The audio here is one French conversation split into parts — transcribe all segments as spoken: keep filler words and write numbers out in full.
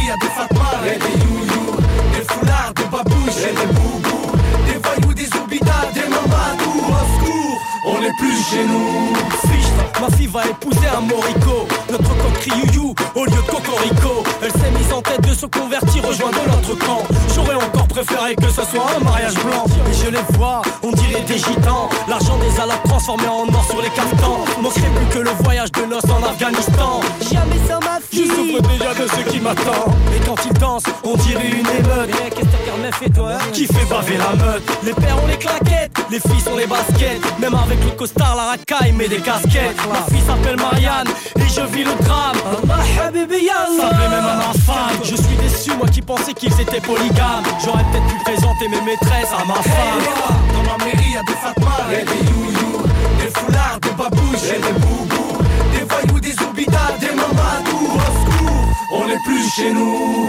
mairie y'a des fatmas et des you-you, des foulards, des babouches et des boubous, des voyous, des oubidas, des mamadous. Au secours, on n'est plus chez nous. Fichte, ma fille va épouser un morico. Notre coq crie you-you au lieu de cocorico. Elle s'est mise en tête de se convertir, rejoindre notre camp. J'aurais encore préféré que ce soit un mariage blanc. Et je les vois, on dirait des gitans. L'argent des alades transformé en or sur les caftans. Manquerait plus que le voyage de noces en Afghanistan. Jamais sans ma fille, je souffre déjà de ce qui m'attend. Et quand ils dansent, on dirait une émeute. Et qu'est-ce que t'as fait toi, hein? Qui fait baver la meute. Les pères ont les claquettes, les filles ont les baskets. Même avec le costard, la racaille met des casquettes. Ma fille s'appelle Marianne et je vis le drame. Allah habibi yallah. Ça plaît même à ma femme. Je suis déçu, moi qui pensais qu'ils étaient polygames. J'aurais peut-être pu présenter mes maîtresses à ma femme. Hey, dans ma mairie y'a des fatmas et des you-you, des foulards, des babouches et des boubous, des voyous, des oubidas, des mamadous. Au secours, on n'est plus chez nous.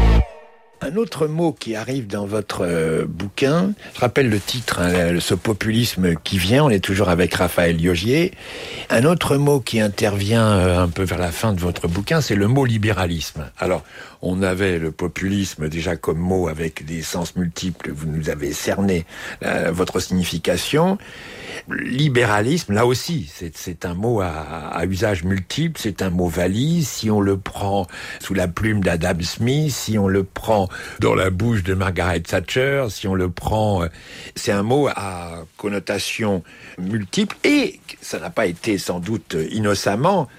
Un autre mot qui arrive dans votre euh, bouquin, je rappelle le titre, hein, ce populisme qui vient, on est toujours avec Raphaël Liogier. Un autre mot qui intervient euh, un peu vers la fin de votre bouquin, c'est le mot libéralisme. Alors, on avait le populisme déjà comme mot avec des sens multiples, vous nous avez cerné euh, votre signification. Libéralisme, là aussi, c'est, c'est un mot à, à usage multiple, c'est un mot valise. Si on le prend sous la plume d'Adam Smith, si on le prend dans la bouche de Margaret Thatcher, si on le prend, c'est un mot à connotation multiple. Et ça n'a pas été sans doute innocemment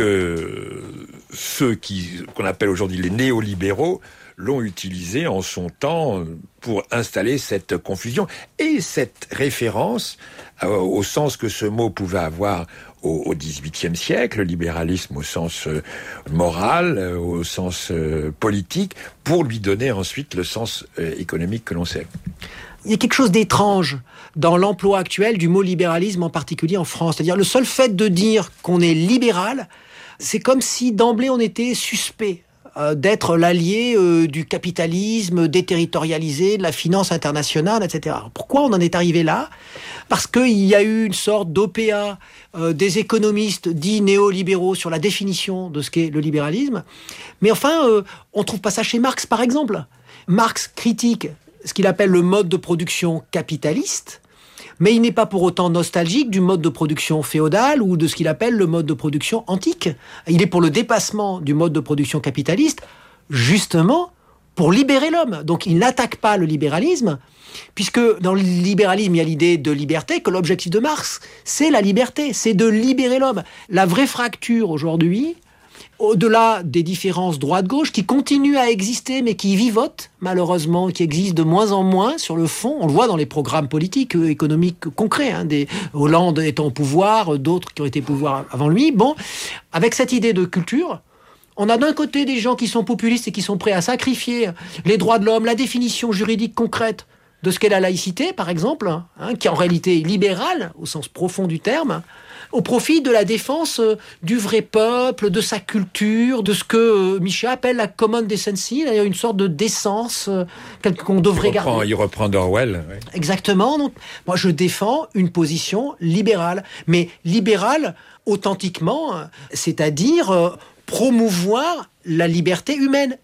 que ceux qui, qu'on appelle aujourd'hui les néolibéraux l'ont utilisé en son temps pour installer cette confusion et cette référence euh, au sens que ce mot pouvait avoir au, au dix-huitième siècle, le libéralisme au sens euh, moral, euh, au sens euh, politique, pour lui donner ensuite le sens euh, économique que l'on sait. Il y a quelque chose d'étrange dans l'emploi actuel du mot libéralisme, en particulier en France. C'est-à-dire le seul fait de dire qu'on est libéral, c'est comme si d'emblée on était suspect d'être l'allié euh, du capitalisme déterritorialisé, de la finance internationale, et cetera. Pourquoi on en est arrivé là ? Parce qu'il y a eu une sorte d'O P A euh, des économistes dits néolibéraux sur la définition de ce qu'est le libéralisme. Mais enfin, euh, on ne trouve pas ça chez Marx, par exemple. Marx critique ce qu'il appelle le mode de production capitaliste, mais il n'est pas pour autant nostalgique du mode de production féodal ou de ce qu'il appelle le mode de production antique. Il est pour le dépassement du mode de production capitaliste, justement pour libérer l'homme. Donc il n'attaque pas le libéralisme, puisque dans le libéralisme, il y a l'idée de liberté, que l'objectif de Marx, c'est la liberté, c'est de libérer l'homme. La vraie fracture aujourd'hui, au-delà des différences droite-gauche qui continuent à exister, mais qui vivotent, malheureusement, qui existent de moins en moins sur le fond. On le voit dans les programmes politiques, euh, économiques concrets, hein, des Hollande étant au pouvoir, euh, d'autres qui ont été au pouvoir avant lui. Bon, avec cette idée de culture, on a d'un côté des gens qui sont populistes et qui sont prêts à sacrifier les droits de l'homme, la définition juridique concrète de ce qu'est la laïcité, par exemple, hein, qui est en réalité libérale, au sens profond du terme, au profit de la défense euh, du vrai peuple, de sa culture, de ce que euh, Michel appelle la common decency, il y a une sorte de décence euh, qu'on devrait il reprend, garder. Il reprend d'Orwell. Oui. Exactement. Donc, moi, je défends une position libérale. Mais libérale, authentiquement, euh, c'est-à-dire euh, promouvoir la liberté humaine.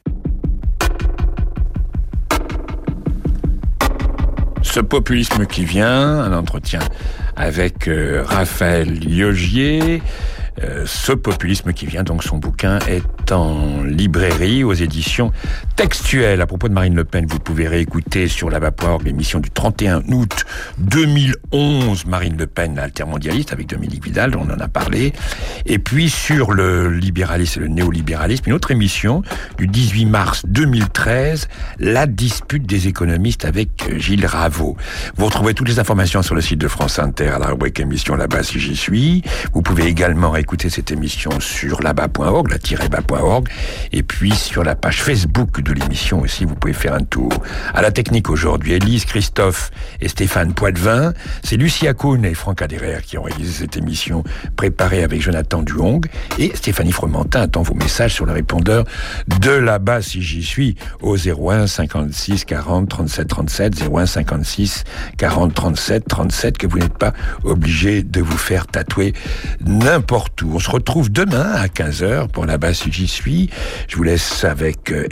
Ce populisme qui vient, un entretien avec euh, Raphaël Liogier. Euh, ce populisme qui vient, donc son bouquin est en librairie aux éditions Textuelles. À propos de Marine Le Pen, vous pouvez réécouter sur là bas point org l'émission du trente et un août deux mille onze, Marine Le Pen altermondialiste avec Dominique Vidal, on en a parlé. Et puis sur le libéralisme et le néolibéralisme, une autre émission du dix-huit mars deux mille treize, La dispute des économistes avec Gilles Raveau. Vous retrouvez toutes les informations sur le site de France Inter à la rubrique émission là-bas si j'y suis. Vous pouvez également écouter cette émission sur là bas point org, la bas point org, et puis sur la page Facebook de l'émission aussi, vous pouvez faire un tour. À la technique aujourd'hui, Élise, Christophe et Stéphane Poitvin. C'est Lucie Akoun et Franck Aderer qui ont réalisé cette émission préparée avec Jonathan Duhong, et Stéphanie Fromentin attend vos messages sur le répondeur de là-bas si j'y suis au zéro un cinquante-six quarante trente-sept trente-sept, zéro un cinquante-six quarante trente-sept trente-sept, que vous n'êtes pas obligé de vous faire tatouer n'importe où. On se retrouve demain à quinze heures pour là-bas si j'y suis. Je vous laisse avec